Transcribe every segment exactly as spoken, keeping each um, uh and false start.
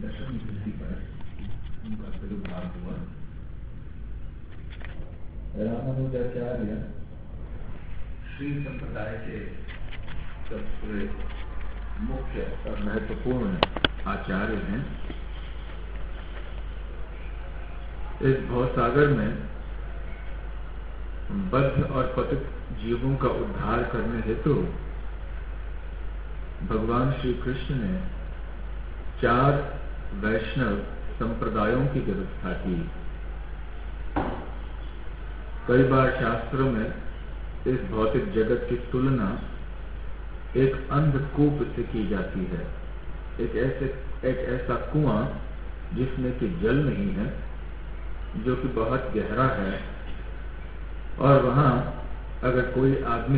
दशम तिथि पर उनका प्रादुर्भाव हुआ। रामानुजाचार्य श्री संप्रदाय के सबसे मुख्य और महत्वपूर्ण आचार्य हैं। इस भवसागर में बद्ध और पतित जीवों का उद्धार करने हेतु भगवान श्री कृष्ण ने चार वैष्णव संप्रदायों की व्यवस्था की। कई बार शास्त्रों में इस भौतिक जगत की तुलना एक अंधकूप से की जाती है। एक ऐसे एक ऐसा कुआं जिसमें कि जल नहीं है, जो कि बहुत गहरा है, और वहां अगर कोई आदमी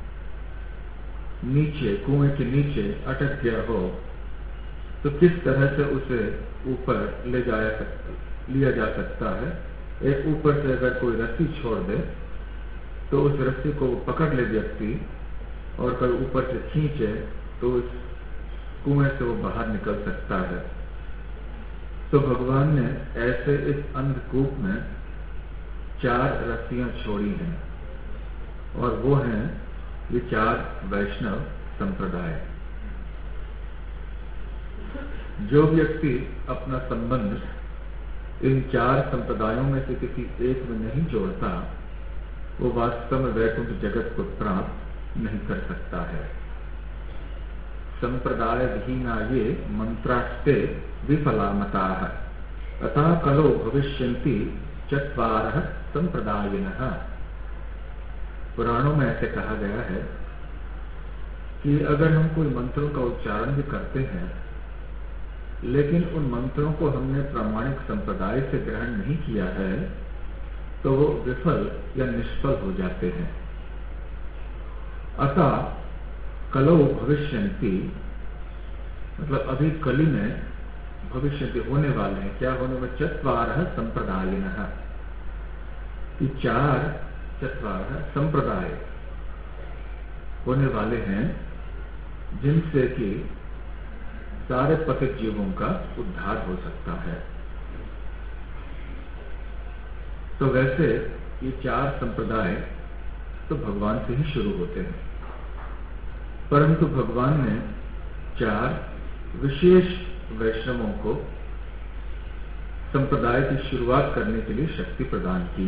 नीचे कुएं के नीचे अटक गया हो तो किस तरह से उसे ऊपर ले जाया सकता लिया जा सकता है। एक ऊपर से अगर कोई रस्सी छोड़ दे तो उस रस्सी को पकड़ ले व्यक्ति, और कोई ऊपर से खींचे तो उस कुएं से वो बाहर निकल सकता है। तो भगवान ने ऐसे इस अंधकूप में चार रस्सियां छोड़ी हैं, और वो हैं ये चार वैष्णव संप्रदाय। जो व्यक्ति अपना संबंध इन चार संप्रदायों में से किसी एक में नहीं जोड़ता, वो वास्तव में वैकुंठ जगत को प्राप्त नहीं कर सकता है। संप्रदाय धीना ये मंत्रास्ते विफलामता अतः कलो भविष्यन्ति चत्वारः संप्रदायिनः। पुराणों में ऐसे कहा गया है कि अगर हम कोई मंत्रों का उच्चारण भी करते हैं, लेकिन उन मंत्रों को हमने प्रामाणिक संप्रदाय से ग्रहण नहीं किया है, तो वो विफल या निष्फल हो जाते हैं। अतः कलो भविष्यन्ति, मतलब अभी कली में भविष्यन्ति होने वाले हैं। क्या होने में? चत्वारः संप्रदायिनः, कि चार चत्वारः संप्रदाय होने वाले हैं, जिनसे कि सारे पतित जीवों का उद्धार हो सकता है। तो वैसे ये चार संप्रदाय तो भगवान से ही शुरू होते हैं, परंतु भगवान ने चार विशेष वैष्णवों को संप्रदाय की शुरुआत करने के लिए शक्ति प्रदान की।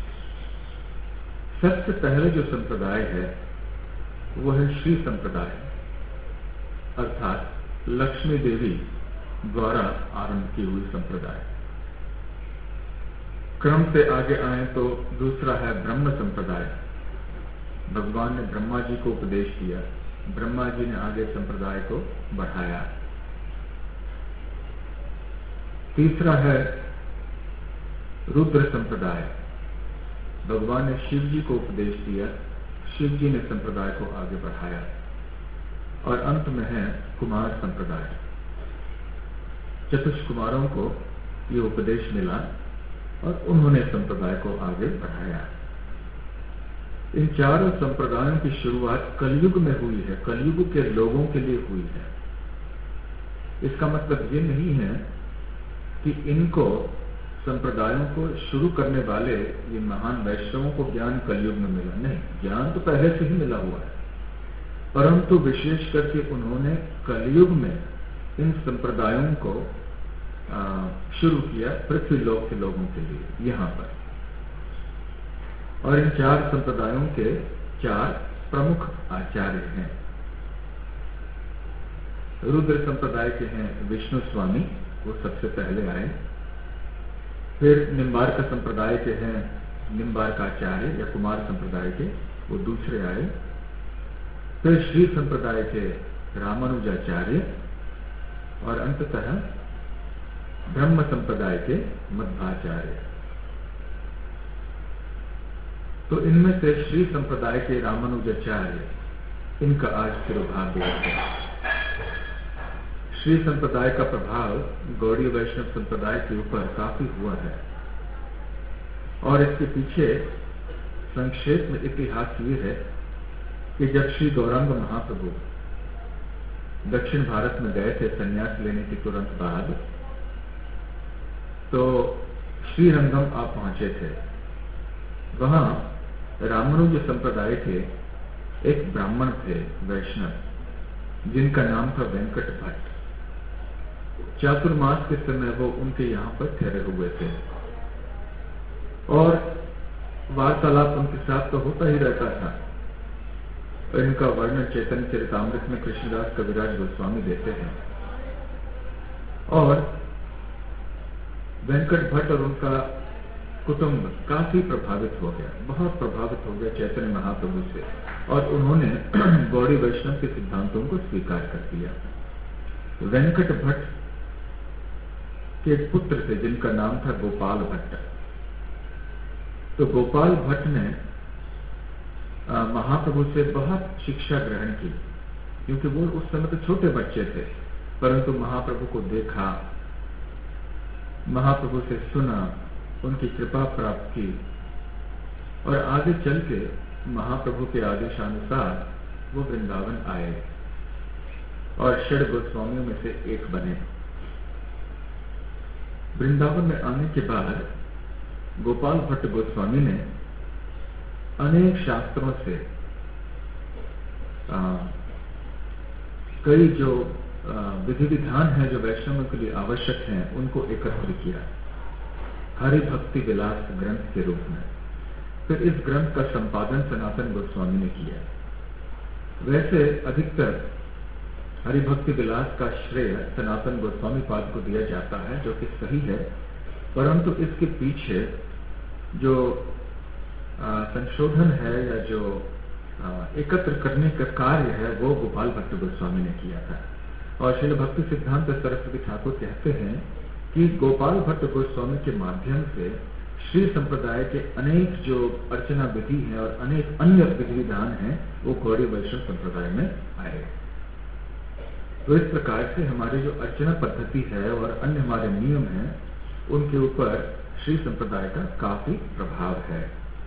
सबसे पहले जो संप्रदाय है वो है श्री संप्रदाय, अर्थात लक्ष्मी देवी द्वारा आरंभ की हुई संप्रदाय। क्रम से आगे आए तो दूसरा है ब्रह्म संप्रदाय। भगवान ने ब्रह्मा जी को उपदेश दिया, ब्रह्मा जी ने आगे संप्रदाय को बढ़ाया। तीसरा है रुद्र संप्रदाय। भगवान ने शिव जी को उपदेश दिया, शिव जी ने संप्रदाय को आगे बढ़ाया। और अंत में है कुमार संप्रदाय। चतुष कुमारों को ये उपदेश मिला और उन्होंने संप्रदाय को आगे बढ़ाया। इन चारों संप्रदायों की शुरुआत कलयुग में हुई है, कलयुग के लोगों के लिए हुई है। इसका मतलब ये नहीं है कि इनको संप्रदायों को शुरू करने वाले ये महान वैष्णवों को ज्ञान कलयुग में मिला, नहीं, ज्ञान तो पहले से ही मिला हुआ है, परंतु विशेष करके उन्होंने कलयुग में इन संप्रदायों को आ, शुरू किया पृथ्वी लोक के लोगों के लिए यहाँ पर। और इन चार संप्रदायों के चार प्रमुख आचार्य हैं। रुद्र संप्रदाय के हैं विष्णु स्वामी, वो सबसे पहले आए। फिर निम्बार्क संप्रदाय के हैं निम्बार्काचार्य या कुमार संप्रदाय के, वो दूसरे आए। फिर श्री संप्रदाय के रामानुजाचार्य, और अंततः ब्रह्म संप्रदाय के मध्वाचार्य। तो इनमें से श्री संप्रदाय के रामानुजाचार्य, इनका आज तिरुभाव दिवस है। श्री संप्रदाय का प्रभाव गौड़ीय वैष्णव संप्रदाय के ऊपर काफी हुआ है, और इसके पीछे संक्षेप में इतिहास ये है कि जब श्री गौरांग महाप्रभु दक्षिण भारत में गए थे संन्यास लेने के तुरंत बाद, तो श्रीरंगम आप पहुंचे थे। वहां रामानुज संप्रदाय के एक ब्राह्मण थे वैष्णव, जिनका नाम था वेंकट भट्ट। चातुर्मास के समय वो उनके यहाँ पर ठहरे हुए थे और वार्तालाप उनके साथ तो होता ही रहता था। इनका वर्णन चैतन्य चरितामृत में कृष्णदास कविराज गोस्वामी देते हैं। और वेंकट भट्ट और उनका कुटुंब काफी प्रभावित हो गया, बहुत प्रभावित हो गया चैतन्य महाप्रभु से, और उन्होंने गौड़ी वैष्णव के सिद्धांतों को स्वीकार कर दिया। वेंकट भट्ट के पुत्र थे जिनका नाम था गोपाल भट्ट। तो गोपाल भट्ट ने आ, महाप्रभु से बहुत शिक्षा ग्रहण की, क्योंकि वो उस समय तो छोटे बच्चे थे, परंतु महाप्रभु को देखा, महाप्रभु से सुना, उनकी कृपा प्राप्त की, और आगे चल के महाप्रभु के आदेशानुसार वो वृंदावन आए और षड गोस्वामियों में से एक बने। वृंदावन में आने के बाद गोपाल भट्ट गोस्वामी ने अनेक शास्त्रों से आ, कई जो विधि विधान है जो वैष्णवों के लिए आवश्यक हैं उनको एकत्र किया हरि भक्ति विलास ग्रंथ के रूप में। फिर इस ग्रंथ का संपादन सनातन गोस्वामी ने किया। वैसे अधिकतर हरि भक्ति विलास का श्रेय सनातन गोस्वामी पाद को दिया जाता है, जो कि सही है, परंतु इसके पीछे जो आ, संशोधन है या जो आ, एकत्र करने का कार्य है वो गोपाल भट्ट गोस्वामी ने किया था। और श्रील भक्ति सिद्धांत सरस्वती ठाकुर कहते हैं कि गोपाल भट्ट गोस्वामी के माध्यम से श्री संप्रदाय के अनेक जो अर्चना विधि हैं और अनेक अन्य विधि विधान हैं वो गौड़ी वैष्णव संप्रदाय में आए। तो इस प्रकार से हमारी जो अर्चना पद्धति है और अन्य हमारे नियम हैं उनके ऊपर श्री संप्रदाय का काफी प्रभाव है।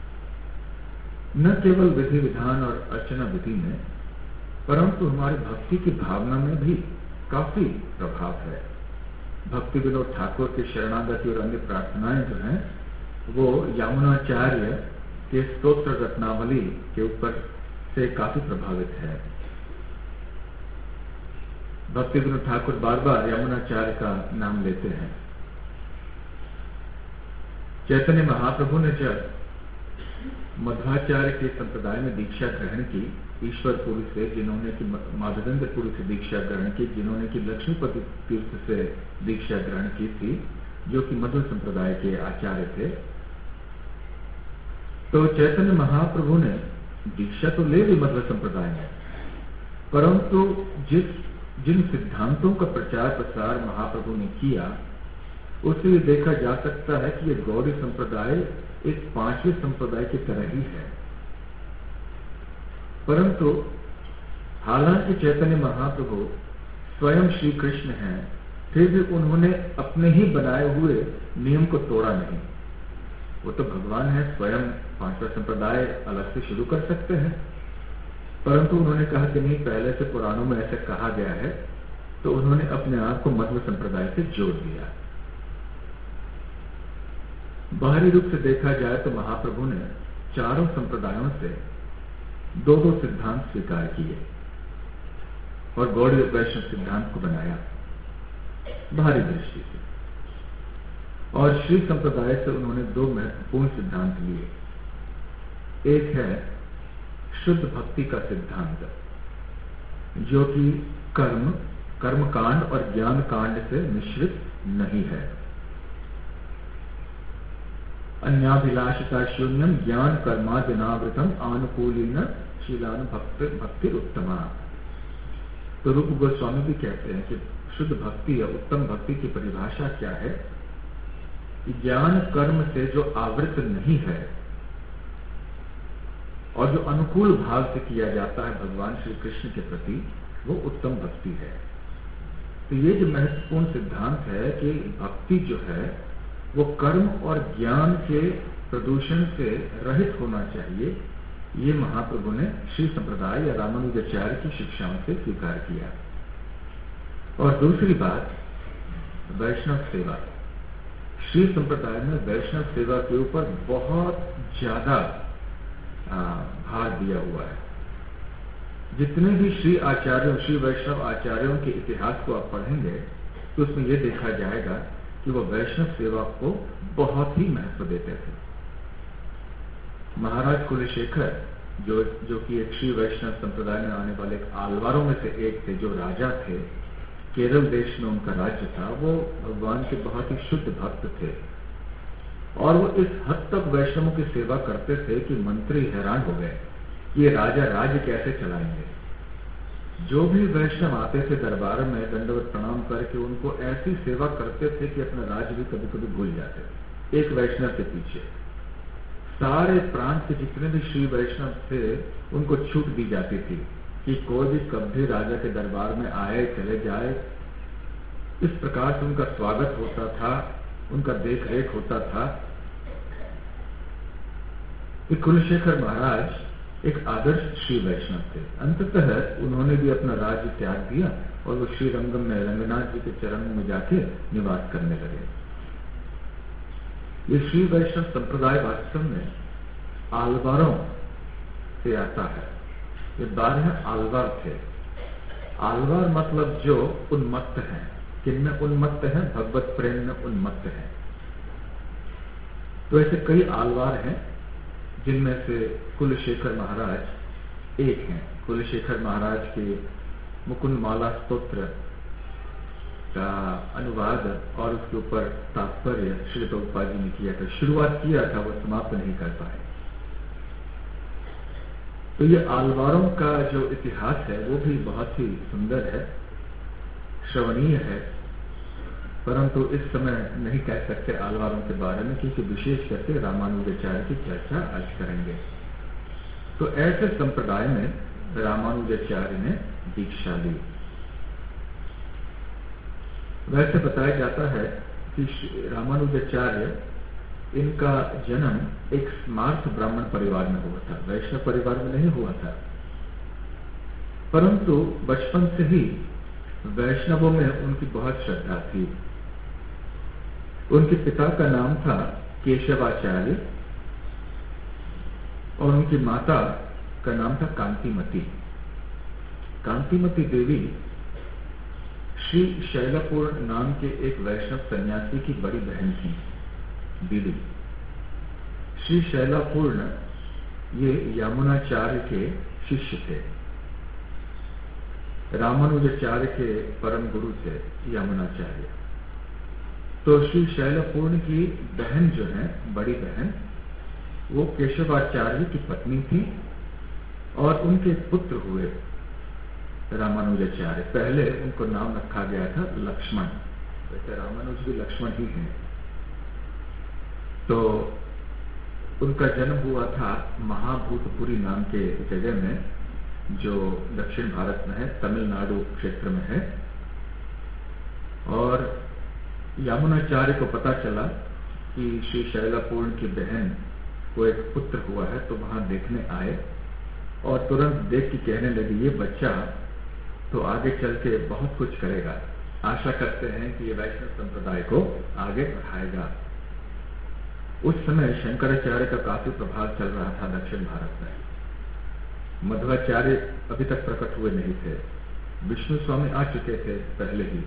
न केवल विधि विधान और अर्चना विधि में, परंतु हमारी भक्ति की भावना में भी काफी प्रभाव है। भक्ति विनोद ठाकुर की शरणागति और अन्य प्रार्थनाएं जो हैं वो यामुनाचार्य के स्तोत्र रत्नावली के ऊपर से काफी प्रभावित है। भक्ति विनोद ठाकुर बार बार यामुनाचार्य का नाम लेते हैं। चैतन्य महाप्रभु ने जब मध्वाचार्य के संप्रदाय में दीक्षा ग्रहण की, ईश्वरपुरी से, जिन्होंने की माधवेंद्रपुरी से दीक्षा ग्रहण की, जिन्होंने की लक्ष्मीपति तीर्थ से दीक्षा ग्रहण की थी, जो कि मध्व संप्रदाय के आचार्य थे, तो चैतन्य महाप्रभु ने दीक्षा तो ले ली मध्व संप्रदाय में, परंतु जिस जिन सिद्धांतों का प्रचार प्रसार महाप्रभु ने किया उससे ये देखा जा सकता है कि ये गौड़ी संप्रदाय एक पांचवें संप्रदाय की तरह ही है। परंतु हालांकि चैतन्य महाप्रभु स्वयं श्री कृष्ण हैं, फिर भी उन्होंने अपने ही बनाए हुए नियम को तोड़ा नहीं। वो तो भगवान है, स्वयं पांचवा संप्रदाय अलग से शुरू कर सकते हैं, परंतु उन्होंने कहा कि नहीं, पहले से पुराणों में ऐसे कहा गया है, तो उन्होंने अपने आप को मध्व संप्रदाय से जोड़ दिया। बाहरी रूप से देखा जाए तो महाप्रभु ने चारों संप्रदायों से दो दो सिद्धांत स्वीकार किए और गौड़ी वैष्णव सिद्धांत को बनाया बाहरी दृष्टि से, और श्री संप्रदाय से उन्होंने दो महत्वपूर्ण सिद्धांत लिए। एक है शुद्ध भक्ति का सिद्धांत, जो कि कर्म कर्म कांड और ज्ञान कांड से मिश्रित नहीं है। अन्याभिलाषिता शून्यम ज्ञान कर्मादिनावृतम आनुकूलिन शीलान भक्ति भक्ति उत्तमा। तो रूप गोस्वामी भी कहते हैं कि शुद्ध भक्ति या उत्तम भक्ति की परिभाषा क्या है कि ज्ञान कर्म से जो आवृत नहीं है और जो अनुकूल भाव से किया जाता है भगवान श्री कृष्ण के प्रति, वो उत्तम भक्ति है। तो ये जो महत्वपूर्ण सिद्धांत है कि भक्ति जो है वो कर्म और ज्ञान के प्रदूषण से रहित होना चाहिए, ये महाप्रभु ने श्री संप्रदाय या रामानुजाचार्य की शिक्षाओं से स्वीकार किया। और दूसरी बात, वैष्णव सेवा। श्री संप्रदाय में वैष्णव सेवा के ऊपर बहुत ज्यादा भार दिया हुआ है। जितने भी श्री आचार्यों, श्री वैष्णव आचार्यों के इतिहास को आप पढ़ेंगे तो उसमें यह देखा जाएगा कि वो वैष्णव सेवा को बहुत ही महत्व देते थे। महाराज कुलशेखर जो जो कि एक श्री वैष्णव संप्रदाय में आने वाले आलवारों में से एक थे, जो राजा थे, केरल देश में उनका राज्य था, वो भगवान के बहुत ही शुद्ध भक्त थे और वो इस हद तक वैष्णवों की सेवा करते थे कि मंत्री हैरान हो गए कि ये राजा राज्य कैसे चलाएंगे। जो भी वैष्णव आते थे दरबार में दंडवत प्रणाम करके उनको ऐसी सेवा करते थे कि अपना राज्य भी कभी कभी भूल जाते थे एक वैष्णव के पीछे। सारे प्रांत के जितने भी श्री वैष्णव थे उनको छूट दी जाती थी कि कोई भी कभी राजा के दरबार में आए चले जाए। इस प्रकार से उनका स्वागत होता था, उनका देख रेख होता था। कुलशेखर महाराज एक आदर्श श्री वैष्णव थे। अंततः उन्होंने भी अपना राज्य त्याग दिया और वो श्री रंगम में रंगनाथ जी के चरणों में जाके निवास करने लगे। ये श्री वैष्णव संप्रदाय वास्तव में आलवारों से आता है। ये बारह आलवार थे। आलवार मतलब जो उन्मत्त हैं। किनमें उन्मत्त हैं? भगवत प्रेम में उन्मत्त हैं। तो ऐसे कई आलवार हैं जिनमें से कुलशेखर महाराज एक हैं। कुलशेखर महाराज के मुकुंद माला स्तोत्र का अनुवाद और उसके ऊपर तात्पर्य श्री प्रभुपाद जी ने किया था। शुरुआत किया था, वो समाप्त नहीं कर पाए। तो ये आलवारों का जो इतिहास है वो भी बहुत ही सुंदर है, श्रवणीय है, परंतु इस समय नहीं कह सकते आलवारों के बारे में, क्योंकि विशेष करके रामानुजाचार्य की चर्चा आज करेंगे। तो ऐसे संप्रदाय में रामानुजाचार्य ने दीक्षा ली। वैसे बताया जाता है कि रामानुजाचार्य, इनका जन्म एक स्मार्त ब्राह्मण परिवार में हुआ था, वैष्णव परिवार में नहीं हुआ था, परंतु बचपन से ही वैष्णवों में उनकी बहुत श्रद्धा थी। उनके पिता का नाम था केशवाचार्य और उनकी माता का नाम था कांतिमती। कांतिमती देवी श्री शैलपूर्ण नाम के एक वैष्णव सन्यासी की बड़ी बहन थी, दीदी। श्री शैलपूर्ण ये यमुनाचार्य के शिष्य थे, रामानुजाचार्य के परम गुरु थे यमुनाचार्य। तो श्री शैलपूर्ण की बहन जो है, बड़ी बहन, वो केशवाचार्य की पत्नी थी और उनके पुत्र हुए रामानुजाचार्य। पहले उनको नाम रखा गया था लक्ष्मण। वैसे रामानुज भी लक्ष्मण ही हैं। तो उनका जन्म हुआ था महाभूतपुरी नाम के जगह में, जो दक्षिण भारत में है, तमिलनाडु क्षेत्र में है। और यमुनाचार्य को पता चला कि श्री शैलपूर्ण की बहन को एक पुत्र हुआ है, तो वहां देखने आए और तुरंत देख के कहने लगे, ये बच्चा तो आगे चल के बहुत कुछ करेगा। आशा करते हैं कि ये वैष्णव संप्रदाय को आगे बढ़ाएगा। उस समय शंकराचार्य का काफी प्रभाव चल रहा था दक्षिण भारत में। मध्वाचार्य अभी तक प्रकट हुए नहीं थे। विष्णु स्वामी आ चुके थे पहले ही,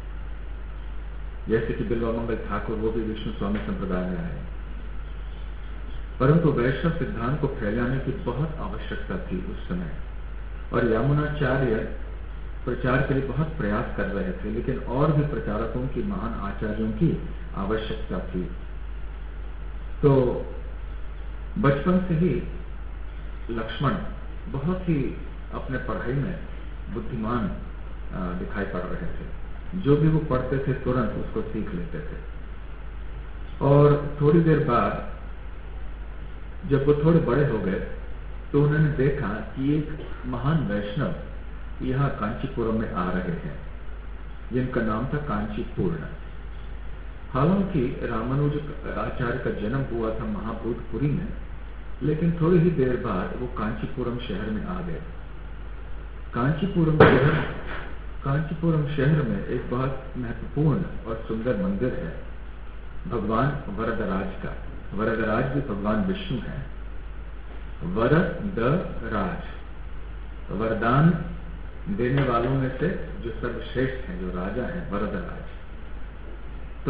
जैसे कि बिल्वामंगल ठाकुर, वो भी विष्णु स्वामी संप्रदाय में आए। परंतु वैष्णव सिद्धांत को फैलाने की बहुत आवश्यकता थी उस समय, और यमुनाचार्य प्रचार के लिए बहुत प्रयास कर रहे थे, लेकिन और भी प्रचारकों की, महान आचार्यों की आवश्यकता थी। तो बचपन से ही लक्ष्मण बहुत ही अपने पढ़ाई में बुद्धिमान दिखाई पड़ रहे थे। जो भी वो पढ़ते थे तुरंत उसको सीख लेते थे। और थोड़ी देर बाद जब वो थोड़े बड़े हो गए तो उन्होंने देखा कि एक महान वैष्णव यहाँ कांचीपुरम में आ रहे हैं, जिनका नाम था कांचीपूर्ण। हालांकि रामानुज आचार्य का जन्म हुआ था महाभूतपुरी में, लेकिन थोड़ी ही देर बाद वो कांचीपुरम शहर में आ गए। कांचीपुरम शहर कांचीपुरम शहर में एक बहुत महत्वपूर्ण और सुंदर मंदिर है भगवान वरदराज का। वरदराज भी भगवान विष्णु है। वरदराज, वरदान देने वालों में से जो सर्वश्रेष्ठ हैं, जो राजा हैं, वरदराज। तो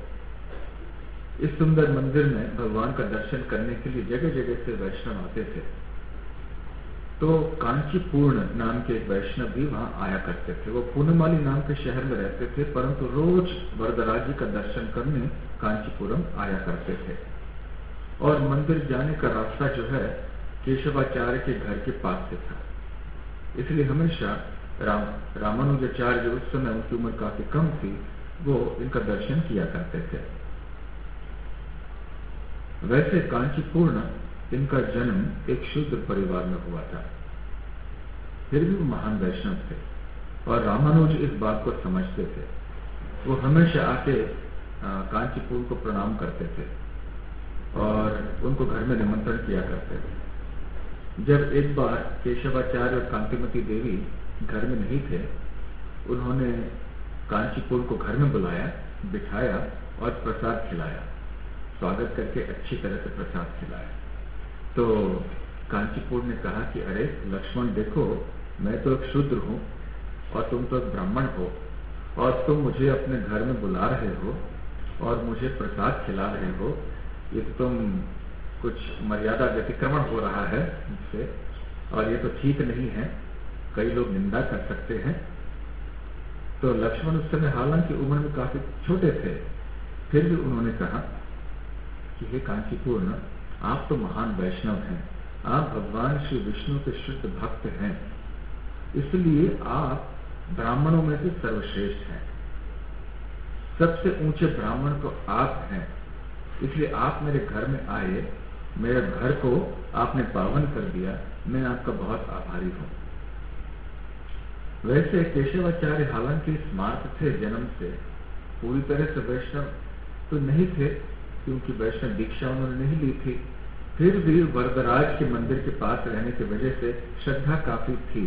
इस सुंदर मंदिर में भगवान का दर्शन करने के लिए जगह जगह से वैष्णव आते थे। तो कांचीपूर्ण नाम के एक वैष्णव भी वहां आया करते थे। वो पूर्णमाली नाम के शहर में रहते थे, परंतु रोज वरदराज जी का दर्शन करने कांचीपुरम आया करते थे। और मंदिर जाने का रास्ता जो है केशवाचार्य के घर के पास से था, इसलिए हमेशा राम रामानुजाचार्य जो उस समय उनकी उम्र काफी कम थी, वो इनका दर्शन किया करते थे। वैसे कांचीपूर्ण इनका जन्म एक शूद्र परिवार में हुआ था, फिर भी वो महान वैष्णव थे और रामानुज इस बात को समझते थे। वो हमेशा आके कांचीपुर को प्रणाम करते थे और उनको घर में निमंत्रण किया करते थे। जब एक बार केशवाचार्य और कांतिमती देवी घर में नहीं थे, उन्होंने कांचीपुर को घर में बुलाया, बिठाया और प्रसाद खिलाया, स्वागत करके अच्छी तरह से प्रसाद खिलाया। तो कांचीपुर ने कहा कि अरे लक्ष्मण, देखो मैं तो एक शूद्र हूं और तुम तो एक ब्राह्मण हो, और तुम मुझे अपने घर में बुला रहे हो और मुझे प्रसाद खिला रहे हो, ये तो तुम कुछ मर्यादा व्यतिक्रमण हो रहा है मुझसे, और ये तो ठीक नहीं है, कई लोग निंदा कर सकते हैं। तो लक्ष्मण उस समय हालांकि उम्र में काफी छोटे थे, फिर भी उन्होंने कहा कि हे कांचीपुर, आप तो महान वैष्णव हैं, आप भगवान श्री विष्णु के शुद्ध भक्त हैं, इसलिए आप ब्राह्मणों में से सर्वश्रेष्ठ हैं, सबसे ऊंचे ब्राह्मण तो आप हैं, इसलिए आप मेरे घर में आए, मेरे घर को आपने पावन कर दिया, मैं आपका बहुत आभारी हूं। वैसे केशवाचार्य हालांकि स्मार्त थे जन्म से, पूरी तरह से वैष्णव तो नहीं थे क्योंकि वैष्णव दीक्षा उन्होंने नहीं ली थी, फिर भी वरदराज के मंदिर के पास रहने की वजह से श्रद्धा काफी थी।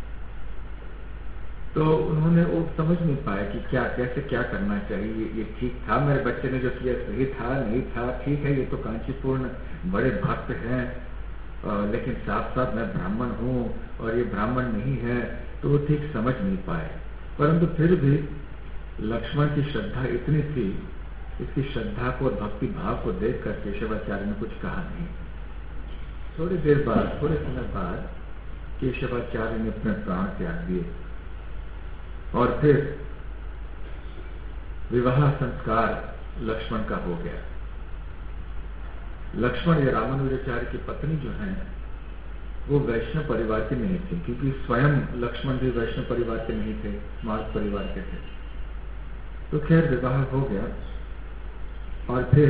तो उन्होंने वो समझ नहीं पाया कि क्या कैसे क्या करना चाहिए, ये ठीक था मेरे बच्चे ने जो किया सही था नहीं था, ठीक है ये तो कांचीपुर बड़े भक्त हैं, लेकिन साथ साथ मैं ब्राह्मण हूँ और ये ब्राह्मण नहीं है, तो वो ठीक समझ नहीं पाए। परंतु फिर भी लक्ष्मण की श्रद्धा इतनी थी, इसकी श्रद्धा को और भक्ति भाव को देखकर केशवाचार्य ने कुछ कहा नहीं। थोड़ी देर बाद, थोड़े समय बाद केशवाचार्य ने अपने प्राण त्याग दिए और फिर विवाह संस्कार लक्ष्मण का हो गया। लक्ष्मण या रामानुजाचार्य की पत्नी जो है वो वैष्णव परिवार के नहीं थी, क्योंकि स्वयं लक्ष्मण भी वैष्णव परिवार के नहीं थे, स्मार्त परिवार के थे। तो खैर विवाह हो गया और फिर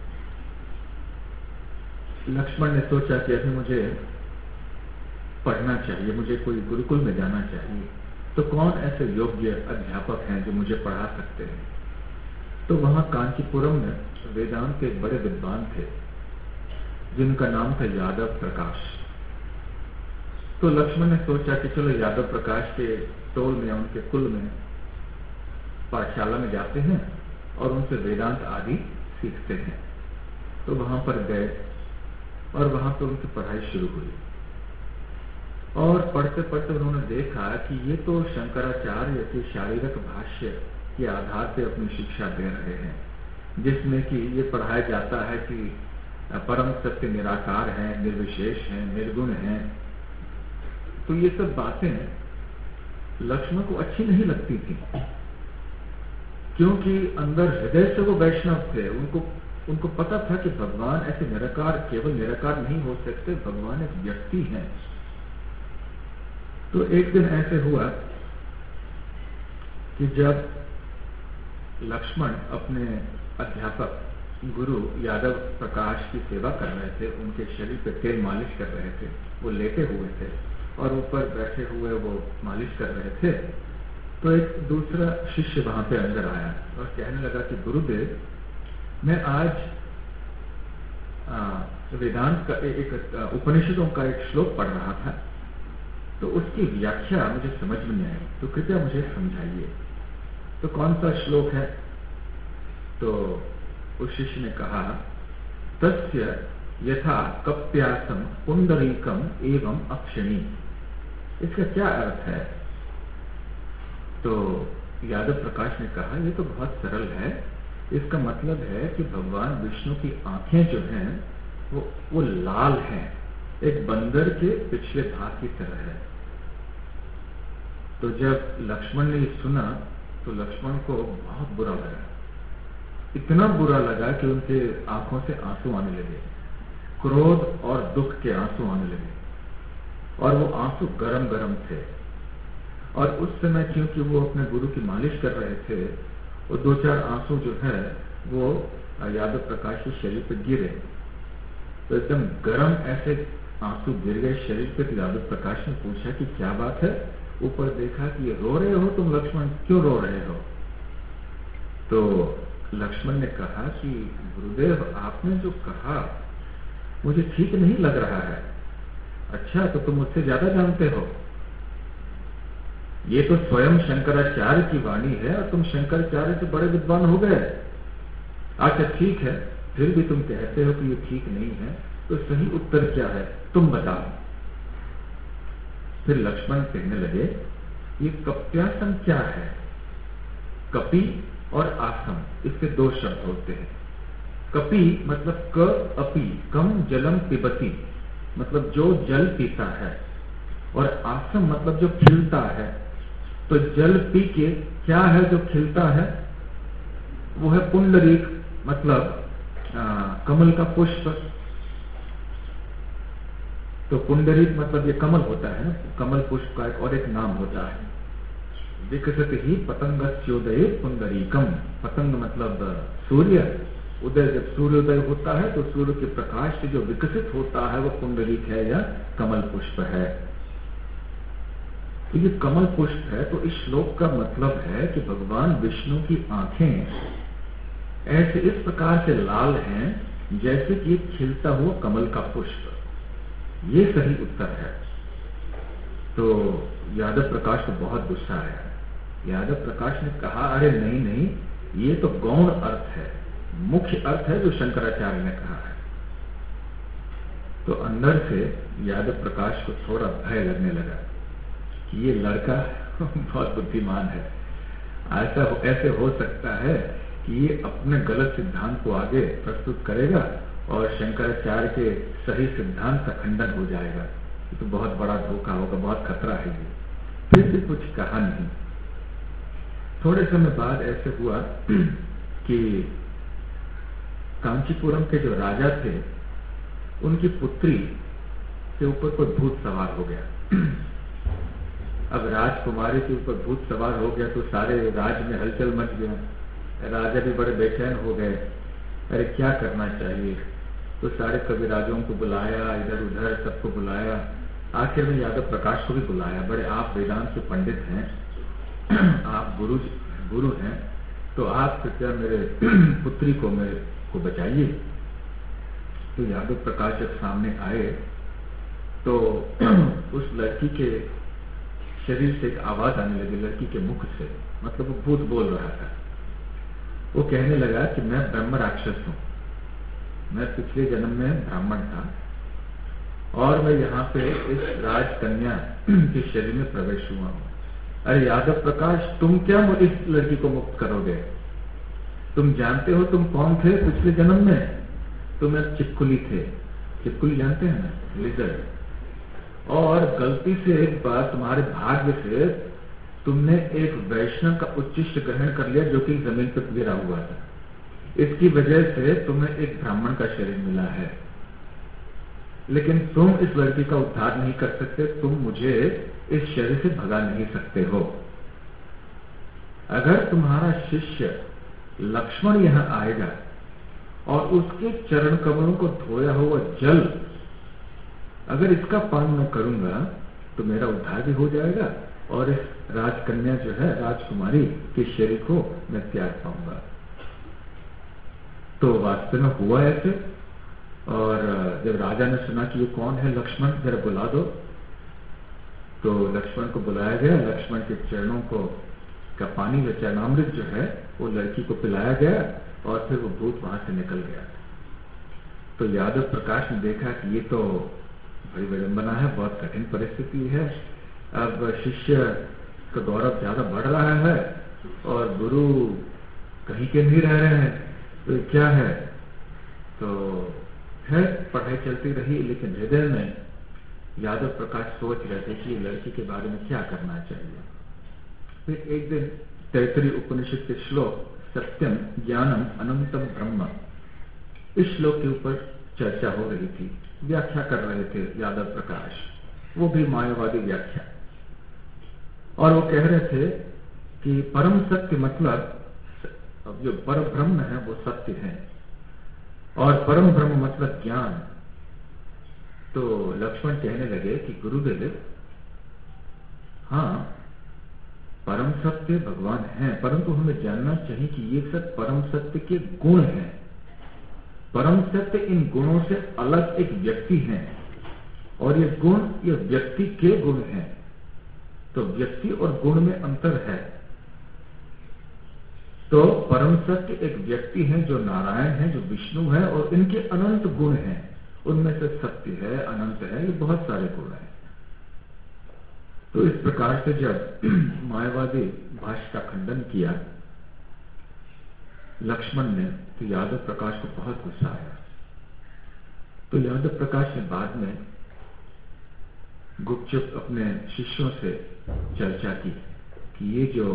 लक्ष्मण ने सोचा कि अभी मुझे पढ़ना चाहिए, मुझे कोई गुरुकुल में जाना चाहिए, तो कौन ऐसे योग्य अध्यापक हैं जो मुझे पढ़ा सकते हैं। तो वहां कांचीपुरम में वेदांत के एक बड़े विद्वान थे जिनका नाम था यादव प्रकाश। तो लक्ष्मण ने सोचा कि चलो यादव प्रकाश के टोल में, उनके कुल में पाठशाला में जाते हैं और उनसे वेदांत आदि सीखते हैं। तो वहां पर गए और वहां पर उनकी पढ़ाई शुरू हुई और पढ़ते पढ़ते उन्होंने देखा कि ये तो शंकराचार्य के शारीरिक भाष्य के आधार पर अपनी शिक्षा दे रहे हैं, जिसमें कि ये पढ़ाया जाता है कि परम सत्य निराकार है, निर्विशेष है, निर्गुण है। तो ये सब बातें लक्ष्मण को अच्छी नहीं लगती थी, क्योंकि अंदर हृदय से वो वैष्णव थे। उनको उनको पता था कि भगवान ऐसे निराकार, केवल निराकार नहीं हो सकते, भगवान एक व्यक्ति है। तो एक दिन ऐसे हुआ कि जब लक्ष्मण अपने अध्यापक गुरु यादव प्रकाश की सेवा कर रहे थे, उनके शरीर पे तेल मालिश कर रहे थे, वो लेटे हुए थे और ऊपर बैठे हुए वो मालिश कर रहे थे, तो एक दूसरा शिष्य वहां पे अंदर आया और कहने लगा कि गुरुदेव, मैं आज वेदांत का एक उपनिषदों का एक श्लोक पढ़ रहा था तो उसकी व्याख्या मुझे समझ में नहीं आई, तो कृपया मुझे समझाइए। तो कौन सा श्लोक है? तो उस शिष्य ने कहा, तस्य यथा कप्यासम पुंडरीकम एवं अक्षिणी। इसका क्या अर्थ है? तो यादव प्रकाश ने कहा, ये तो बहुत सरल है। इसका मतलब है कि भगवान विष्णु की आंखें जो हैं वो वो लाल हैं, एक बंदर के पिछले भाग की तरह है। तो जब लक्ष्मण ने सुना तो लक्ष्मण को बहुत बुरा लगा, इतना बुरा लगा कि उनके आंखों से आंसू आने लगे, क्रोध और दुख के आंसू आने लगे, और वो आंसू गरम गरम थे। और उस समय क्योंकि वो अपने गुरु की मालिश कर रहे थे, वो दो चार आंसू जो है वो यादव प्रकाश के शरीर पर गिरे, तो एकदम गरम ऐसे आंसू गिर गए शरीर पे। तो यादव प्रकाश ने पूछा कि क्या बात है? ऊपर देखा कि रो रहे हो तुम लक्ष्मण, क्यों रो रहे हो? तो लक्ष्मण ने कहा कि गुरुदेव, आपने जो कहा मुझे ठीक नहीं लग रहा है। अच्छा, तो तुम मुझसे ज्यादा जानते हो? ये तो स्वयं शंकराचार्य की वाणी है और तुम शंकराचार्य से बड़े विद्वान हो गए। अच्छा ठीक है, फिर भी तुम कहते हो कि ये ठीक नहीं है, तो सही उत्तर क्या है तुम बताओ। फिर लक्ष्मण कहने लगे, ये कप्यासम क्या है? कपि और आसम, इसके दो शब्द होते हैं। कपि मतलब क अपि, कम जलम पिबती, मतलब जो जल पीता है, और आसम मतलब जो खिलता है। तो जल पी के क्या है जो खिलता है? वो है पुंडरीक, मतलब आ, कमल का पुष्प। तो पुंडरीक मतलब ये कमल होता है, कमल पुष्प का एक और एक नाम होता है। विकसित ही पतंगस्योदय पुंडरीकम। पतंग मतलब सूर्य, उदय जब सूर्योदय होता है तो सूर्य के प्रकाश से जो विकसित होता है वो पुंडरीक है या कमल पुष्प है। तो ये कमल पुष्प है। तो इस श्लोक का मतलब है कि भगवान विष्णु की आंखें ऐसे इस प्रकार से लाल हैं जैसे कि एक खिलता हुआ कमल का पुष्प। ये सही उत्तर है। तो यादव प्रकाश को बहुत गुस्सा आया। यादव प्रकाश ने कहा, अरे नहीं नहीं, ये तो गौण अर्थ है, मुख्य अर्थ है जो शंकराचार्य ने कहा है। तो अंदर से यादव प्रकाश को थोड़ा भय लगने लगा कि ये लड़का बहुत बुद्धिमान है। ऐसा ऐसे हो सकता है कि ये अपने गलत सिद्धांत को आगे प्रस्तुत करेगा और शंकराचार्य के सही सिद्धांत का खंडन हो जाएगा। ये तो बहुत बड़ा धोखा होगा, बहुत खतरा है ये। फिर भी कुछ कहा नहीं। थोड़े समय बाद ऐसे हुआ कि कांचीपुरम के जो राजा थे, उनकी पुत्री के ऊपर कोई भूत सवार हो गया। अब राजकुमारी के ऊपर भूत सवार हो गया तो सारे राज्य में हलचल मच गया। राजा भी बड़े बेचैन हो गए, अरे क्या करना चाहिए। तो सारे कविराजों को बुलाया, इधर उधर सबको बुलाया। आखिर में यादव प्रकाश को भी बुलाया। बड़े आप वेदांत के पंडित हैं, आप गुरु गुरु हैं, तो आप कृपया मेरे पुत्री को मेरे को बचाइए। तो यादव प्रकाश जब सामने आए तो उस लड़की के शरीर से एक आवाज आने लगी, लड़की के मुख से, मतलब वो भूत बोल रहा था। वो कहने लगा कि मैं ब्रह्म राक्षस हूं, मैं पिछले जन्म में ब्राह्मण था और मैं यहाँ पे इस राजकन्या के शरीर में प्रवेश हुआ हूं। अरे यादव प्रकाश, तुम क्या इस लड़की को मुक्त करोगे? तुम जानते हो तुम कौन थे पिछले जन्म में? तुम एक चिपकुली थे। चिपकुली जानते हैं ना, लिजर्ड। और गलती से एक बार तुम्हारे भाग्य से तुमने एक वैष्णव का उच्चिष्ट ग्रहण कर लिया जो कि जमीन पर गिरा हुआ था। इसकी वजह से तुम्हें एक ब्राह्मण का शरीर मिला है, लेकिन तुम इस लड़की का उद्धार नहीं कर सकते। तुम मुझे इस शरीर से भगा नहीं सकते हो। अगर तुम्हारा शिष्य लक्ष्मण यहां आएगा और उसके चरण कमलों को धोया हुआ जल अगर इसका पान मैं करूंगा तो मेरा उद्धार भी हो जाएगा और इस राजकन्या जो है, राजकुमारी के शरीर को मैं त्याग पाऊंगा। तो वास्तव में हुआ ऐसे। और जब राजा ने सुना कि ये कौन है लक्ष्मण, जरा बुला दो, तो लक्ष्मण को बुलाया गया, लक्ष्मण के चरणों को का पानी या चरणामृत जो है वो लड़की को पिलाया गया और फिर वो भूत वहां से निकल गया। तो यादव प्रकाश ने देखा कि ये तो बड़ी विडंबना है, बहुत कठिन परिस्थिति है। अब शिष्य का गौरव ज्यादा बढ़ रहा है और गुरु कहीं के नहीं रह रहे हैं, तो क्या है। तो है पढ़ाई चलती रही, लेकिन हृदय में यादव प्रकाश सोच रहे थे कि लड़की के बारे में क्या करना चाहिए। फिर एक दिन तैतरीय उपनिषद के श्लोक सत्यम ज्ञानम अनंतम ब्रह्म, इस श्लोक के ऊपर चर्चा हो रही थी, व्याख्या कर रहे थे यादव प्रकाश, वो भी मायावादी व्याख्या। और वो कह रहे थे कि परम सत्य मतलब जो पर ब्रह्म है वो सत्य है, और परम ब्रह्म मतलब ज्ञान। तो लक्ष्मण कहने लगे कि गुरुदेव, हाँ परम सत्य भगवान है, परंतु हमें जानना चाहिए कि ये सब परम सत्य के गुण हैं। परम सत्य इन गुणों से अलग एक व्यक्ति है, और ये गुण ये व्यक्ति के गुण हैं। तो व्यक्ति और गुण में अंतर है। तो परम सत्य एक व्यक्ति है जो नारायण है, जो विष्णु है, और इनके अनंत गुण हैं। उनमें से सत्य है, अनंत है, ये बहुत सारे गुण हैं। तो इस प्रकार से जब मायावादी भाष्य का खंडन किया लक्ष्मण ने, तो यादव प्रकाश को बहुत गुस्सा आया। तो यादव प्रकाश ने बाद में गुपचुप अपने शिष्यों से चर्चा की कि ये जो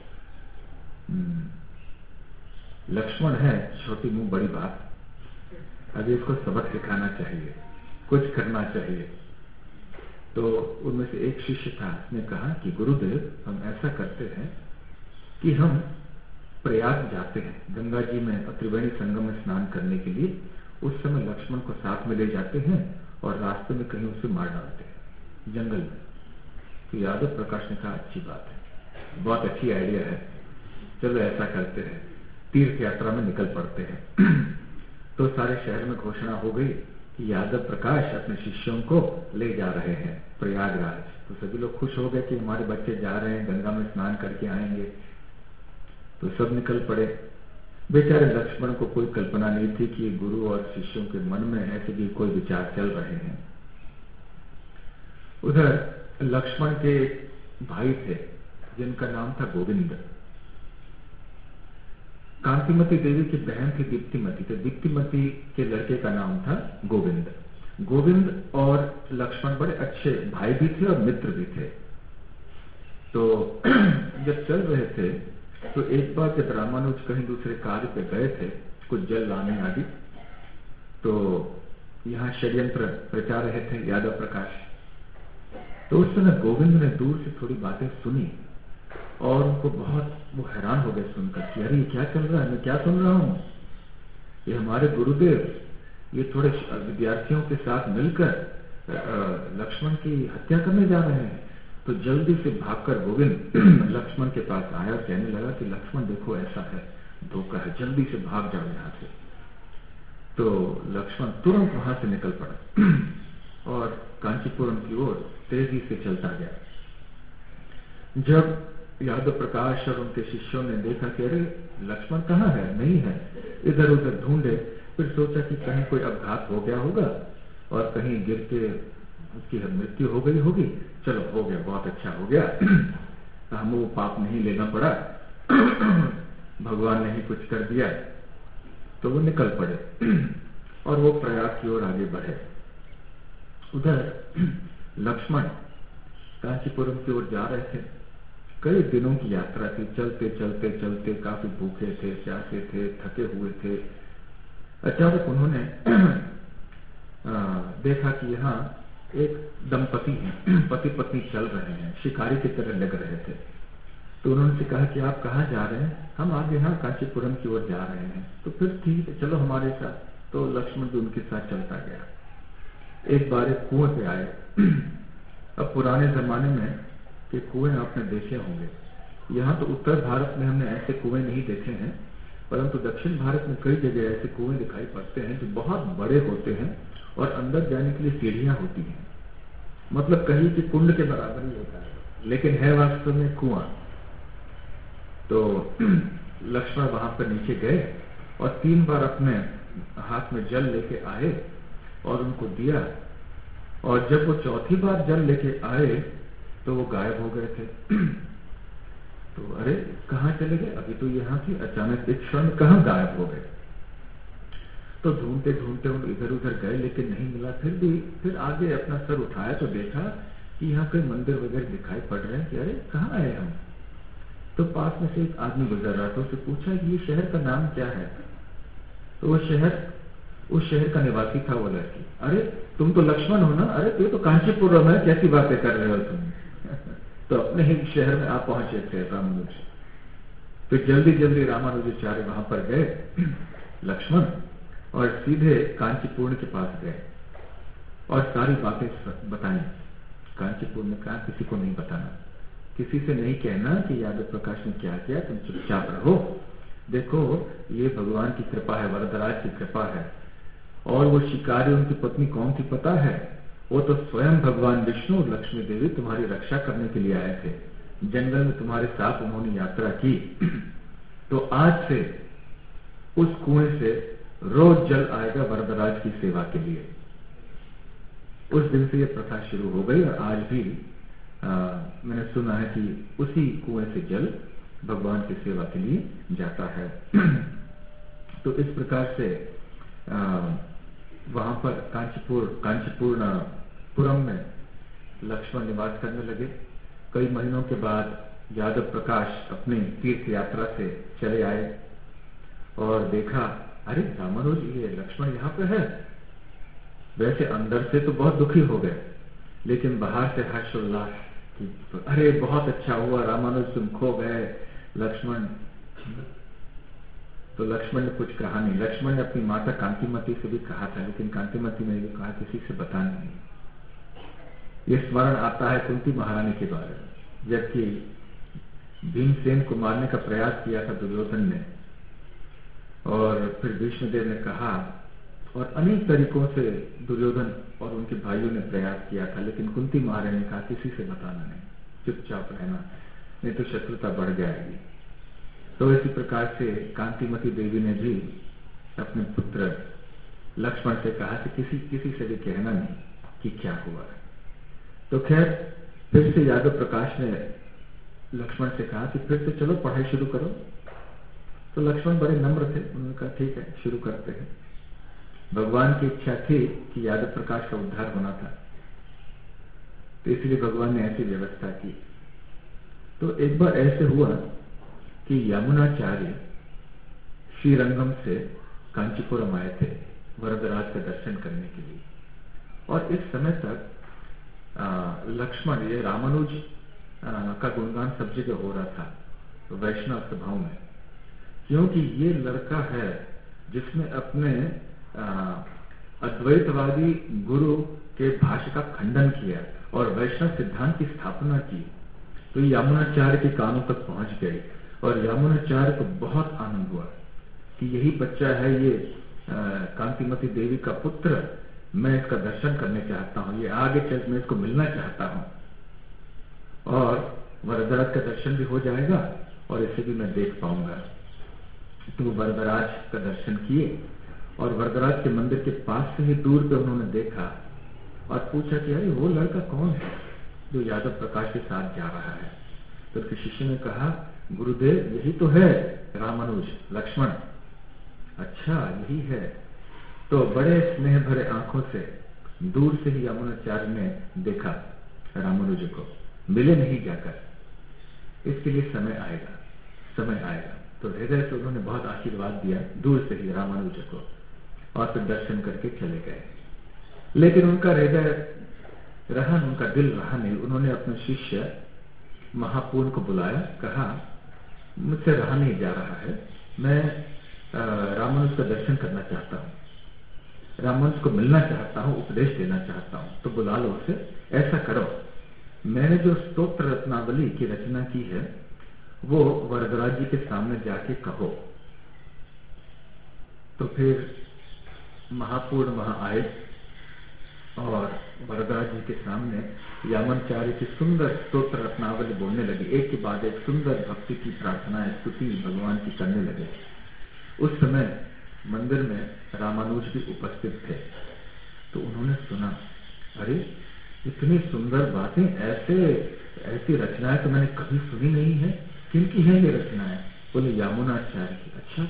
लक्ष्मण है, छोटी मुंह बड़ी बात, अभी इसको सबक सिखाना चाहिए, कुछ करना चाहिए। तो उनमें से एक शिष्य था, उसने कहा कि गुरुदेव, हम ऐसा करते हैं कि हम प्रयाग जाते हैं, गंगा जी में त्रिवेणी संगम में स्नान करने के लिए। उस समय लक्ष्मण को साथ में ले जाते हैं और रास्ते में कहीं उसे मार डालते हैं जंगल में। तो यादव प्रकाश ने कहा अच्छी बात है, बहुत अच्छी आइडिया है, चलो ऐसा करते हैं, तीर्थ यात्रा में निकल पड़ते हैं। तो सारे शहर में घोषणा हो गई कि यादव प्रकाश अपने शिष्यों को ले जा रहे हैं प्रयागराज। तो सभी लोग खुश हो गए कि हमारे बच्चे जा रहे हैं, गंगा में स्नान करके आएंगे। तो सब निकल पड़े। बेचारे लक्ष्मण को कोई कल्पना नहीं थी कि गुरु और शिष्यों के मन में ऐसे भी कोई विचार चल रहे हैं। उधर लक्ष्मण के भाई थे जिनका नाम था गोविंद। कांतिमती देवी की बहन थी दीप्तिमती, तो दीप्तिमती के लड़के का नाम था गोविंद। गोविंद और लक्ष्मण बड़े अच्छे भाई भी थे और मित्र भी थे। तो जब चल रहे थे तो एक बार जब रामानुज कहीं दूसरे कार्य पे गए थे, कुछ जल लाने आदि, तो यहाँ षड्यंत्र रचा रहे थे यादव प्रकाश। तो उस समय गोविंद ने दूर से थोड़ी बातें सुनी और उनको बहुत वो हैरान हो गए सुनकर कि अरे ये क्या चल रहा है, मैं क्या सुन रहा हूँ, ये हमारे गुरुदेव ये थोड़े विद्यार्थियों के साथ मिलकर लक्ष्मण की हत्या करने जा रहे हैं। तो जल्दी से भागकर गोविंद लक्ष्मण के पास आया, कहने लगा कि लक्ष्मण देखो ऐसा है, धोखा है, जल्दी से भाग जाओ यहाँ से। तो लक्ष्मण तुरंत वहां से निकल पड़ा और कांचीपुरम की ओर तेजी से चलता गया। जब यादव प्रकाश और उनके शिष्यों ने देखा कि अरे लक्ष्मण कहाँ है, नहीं है, इधर उधर ढूंढे, फिर सोचा कि कहीं कोई अपघात हो गया होगा और कहीं गिर के उसकी मृत्यु हो गई होगी, चलो हो गया, बहुत अच्छा हो गया, हमें वो पाप नहीं लेना पड़ा, भगवान ने ही कुछ कर दिया। तो वो निकल पड़े और वो प्रयाग की ओर आगे बढ़े। उधर लक्ष्मण कांचीपुरम की ओर जा रहे थे। कई दिनों की यात्रा थी, चलते चलते चलते काफी भूखे थे, प्यासे थे, थके हुए थे। अचानक उन्होंने देखा कि यहाँ एक दंपति हैं, पति पत्नी चल रहे हैं, शिकारी की तरह लग रहे थे। तो उन्होंने से कहा कि आप कहाँ जा रहे हैं? हम आगे यहाँ कांचीपुरम की ओर जा रहे हैं। तो फिर ठीक है, चलो हमारे साथ। तो लक्ष्मण भी उनके साथ चलता गया। एक बार एक कुएं पे आए। अब पुराने जमाने में के कुएं आपने देखे होंगे। यहाँ तो उत्तर भारत में हमने ऐसे कुएं नहीं देखे हैं, परंतु दक्षिण भारत में कई जगह ऐसे कुएं दिखाई पड़ते हैं जो बहुत बड़े होते हैं और अंदर जाने के लिए सीढ़ियां होती हैं। मतलब कहीं कि कुंड के बराबर ही होता है, लेकिन है वास्तव में कुआं। तो लक्ष्मण वहां पर नीचे गए और तीन बार अपने हाथ में जल लेके आए और उनको दिया, और जब वो चौथी बार जल लेके आए तो वो गायब हो गए थे। तो अरे कहाँ चले गए, अभी तो यहाँ थी, अचानक एक क्षण कहाँ गायब हो गए। तो ढूंढते ढूंढते उन इधर उधर गए लेकिन नहीं मिला। फिर भी फिर आगे अपना सर उठाया तो देखा कि यहाँ कोई मंदिर वगैरह दिखाई पड़ रहे हैं कि अरे कहाँ आए हम। तो पास में से एक आदमी गुजर रहा था, उससे पूछा कि ये शहर का नाम क्या है। तो वो शहर उस शहर का निवासी था वो लड़की। अरे तुम तो लक्ष्मण हो ना, अरे तो तो कांचीपुरम है, कैसी बातें कर रहे हो तुम। तो अपने ही शहर में आप पहुंचे थे रामानुज। तो जल्दी जल्दी रामानुजाचार्य वहां पर गए लक्ष्मण, और सीधे कांचीपुर के पास गए और सारी बातें बताई। कांचीपुर में कहा किसी को नहीं बताना, किसी से नहीं कहना कि यादव प्रकाश ने क्या किया, तुम चुपचाप रहो। देखो ये भगवान की कृपा है, वरदराज की कृपा है। और वो शिकारी उनकी पत्नी कौन थी पता है, वो तो स्वयं भगवान विष्णु और लक्ष्मी देवी तुम्हारी रक्षा करने के लिए आए थे। जंगल में तुम्हारे साथ उन्होंने यात्रा की। तो आज से उस कुएं से रोज जल आएगा वरदराज की सेवा के लिए। उस दिन से यह प्रथा शुरू हो गई और आज भी आ, मैंने सुना है कि उसी कुएं से जल भगवान की सेवा के लिए जाता है। तो इस प्रकार से आ, वहां पर कांचीपुर कांचीपुर पुरम में लक्ष्मण निवास करने लगे। कई महीनों के बाद यादव प्रकाश अपनी तीर्थ यात्रा से चले आए और देखा अरे रामानुज ये लक्ष्मण यहाँ पे है। वैसे अंदर से तो बहुत दुखी हो गए, लेकिन बाहर से हर्षोल्लास कि अरे बहुत अच्छा हुआ रामानुज, तुम खो गए लक्ष्मण। तो लक्ष्मण ने कुछ कहा नहीं। लक्ष्मण ने अपनी माता कांतिमती से भी कहा था, लेकिन कांतिमती ने भी कहा किसी से बताना नहीं। ये स्मरण आता है कुंती महारानी के बारे में, जबकि भीमसेन को मारने का प्रयास किया था दुर्योधन ने, और फिर भीष्मदेव ने कहा, और अनेक तरीकों से दुर्योधन और उनके भाइयों ने प्रयास किया था, लेकिन कुंती महारानी ने कहा किसी से बताना नहीं, चुपचाप रहना, नहीं तो शत्रुता बढ़ जाएगी। तो इसी प्रकार से कांतिमती देवी ने भी अपने पुत्र लक्ष्मण से कहा कि किसी किसी से भी कहना नहीं कि क्या हुआ। तो खैर फिर से यादव प्रकाश ने लक्ष्मण से कहा कि फिर से चलो पढ़ाई शुरू करो। तो लक्ष्मण बड़े नम्र थे, उन्होंने कहा ठीक है शुरू करते हैं। भगवान की इच्छा थी कि यादव प्रकाश का उद्धार होना था, तो इसलिए भगवान ने ऐसी व्यवस्था की। तो एक बार ऐसे हुआ कि यमुनाचार्य श्रीरंगम से कांचीपुरम आए थे वरदराज का दर्शन करने के लिए, और इस समय तक लक्ष्मण ये रामानुज का गुणगान सब जगह हो रहा था तो वैष्णव सभाओं में, क्योंकि ये लड़का है जिसने अपने अद्वैतवादी गुरु के भाष्य का खंडन किया और वैष्णव सिद्धांत की स्थापना की। तो यमुनाचार्य के कानों तक पहुंच गई और यमुनाचार्य को बहुत आनंद हुआ कि यही बच्चा है, ये कांतिमती देवी का पुत्र, मैं इसका दर्शन करने चाहता हूं, ये आगे चल मैं इसको मिलना चाहता हूं और वरदराज का दर्शन भी हो जाएगा और इसे भी मैं देख पाऊंगा। तो वरदराज का दर्शन किए और वरदराज के मंदिर के पास से ही दूर पे उन्होंने देखा और पूछा कि अरे वो लड़का कौन है जो यादव प्रकाश के साथ जा रहा है। तो उसके शिष्य ने कहा गुरुदेव यही तो है रामानुज लक्ष्मण। अच्छा यही है। तो बड़े स्नेह भरे आंखों से दूर से ही यमुनाचार्य ने देखा रामानुज को, मिले नहीं जाकर, इसके लिए समय आएगा समय आएगा। तो हृदय से उन्होंने बहुत आशीर्वाद दिया दूर से ही रामानुज को और फिर दर्शन करके चले गए। लेकिन उनका हृदय रहा, उनका दिल रहा नहीं। उन्होंने अपने शिष्य महापूर्ण को बुलाया, कहा मुझसे रहा नहीं जा रहा है, मैं रामानुज का दर्शन करना चाहता हूँ, रामानुज को मिलना चाहता हूँ, उपदेश देना चाहता हूँ, तो बुला लो उसे। ऐसा करो मैंने जो स्तोत्र रत्नावली की रचना की है वो वरदराज जी के सामने जाके कहो। तो फिर महापूर्ण वहां आए और वरदास जी के सामने यामुनाचार्य की सुंदर स्तोत्र रत्नावली बोलने लगी, एक के बाद एक सुंदर भक्ति की प्रार्थना स्तुति भगवान की करने लगे। उस समय मंदिर में रामानुज भी उपस्थित थे, तो उन्होंने सुना, अरे इतनी सुंदर बातें, ऐसे ऐसी रचनाएं तो मैंने कभी सुनी नहीं है, किनकी है ये रचनाएं? बोले यामुनाचार्य की। अच्छा,